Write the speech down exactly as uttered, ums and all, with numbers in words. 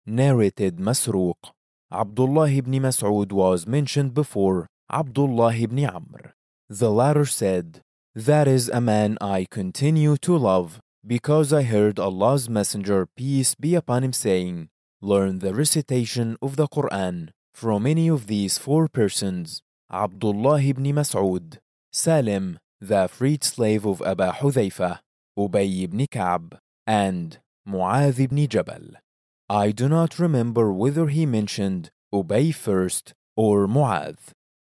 Narrated Masruq. Abdullah ibn Mas'ud was mentioned before Abdullah ibn Amr. The latter said, "That is a man I continue to love, because I heard Allah's Messenger, peace be upon him, saying, learn the recitation of the Quran from any of these four persons: Abdullah ibn Mas'ud, Salim, the freed slave of Abu Hudhayfa, Ubay ibn Ka'b, and Mu'adh ibn Jabal." I do not remember whether he mentioned Ubay first or Mu'adh.